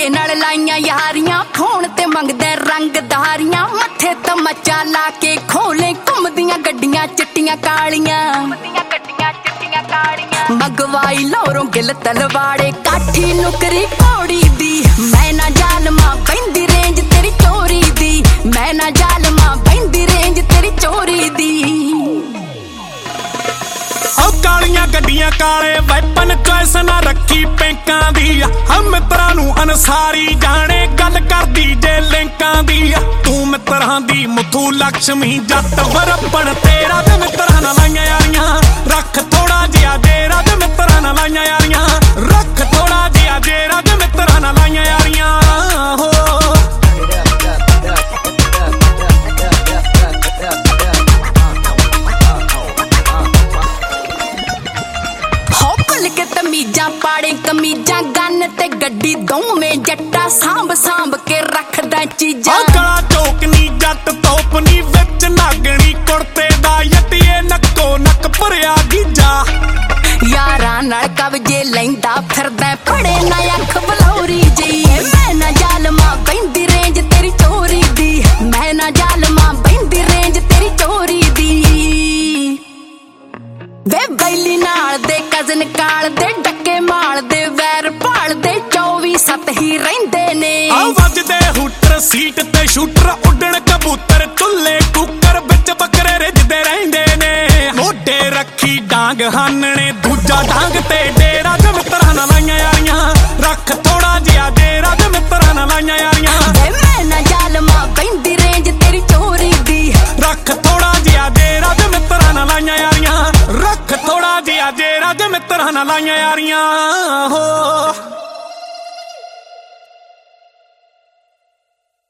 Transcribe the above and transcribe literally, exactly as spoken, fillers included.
धक्के नाल लाइयां यारियां फोन ते मंगदे रंगदारियां मत्थे ते मचा ला के खोले घुमदियां गड्डियां चिट्टियां कालियां मगवाई लोरों गिल तलवाड़े काठी नुकरी घोड़ी दी मैं ना जालमा बैंदी रेंज तेरी चोरी दी मैं ना जालमा बैंदी रेंज तेरी चोरी दी कालियां गड्डियां काले वैपन चॉइस ना रखी पेंकां दी हम मित्रां नूं अनसारी जाने गल करदी जे लिंकां दी तू मित्रां दी मुथू लक्ष्मी जट वरपण तेरा ते मित्रां नाल लाइयां यारियां रख थोड़ा जिहा जेरा ते मित्रां नाल लाइयां यारियां रख थोड़ा जिहा जेरा ते मित्रां नाल लाइयां यारियां हो कमीजा पाड़े कमीजा गन ते गड्डी दोवें जट्टा सांभ सांभ के रखदा चीजा गला चौकनी जट तोपनी विच नागणी कुर्ते दा यटिए नक्को नक भरिया गीजा यारां नाल कवजे लैंदा फिरदा फड़े ना अख बलौरी जी मैं ना जालमा बैंदी रेंज तेरी चोरी दी मैं ना जालमा बैंदी रेंज तेरी चोरी दी वे बैली नाल दे कजन काल दे डके माल दे वैर भाल दे चौबी सत ही रहिंदे ने आ वजदे हुटर सीट ते शूटर उड़न कबूतर चुल्ले कुकर विच बकरे रिजदे रहिंदे ने मोढे रखी डांग हानने दूजा डांग ते डेरा ते मित्रां नाल लाइयां यारियां रख थोड़ा जिहा जेरा ते मित्रां नाल लाइयां यारियां वे मैं ना जालमा बैंदी रेंज तेरी चोरी दी रख थोड़ा जिहा जेरा ते मित्रां नाल लाइयां यारियां रख थोड़ा जिहा जेरा ते मित्रां नाल लाइयां यारियां हो।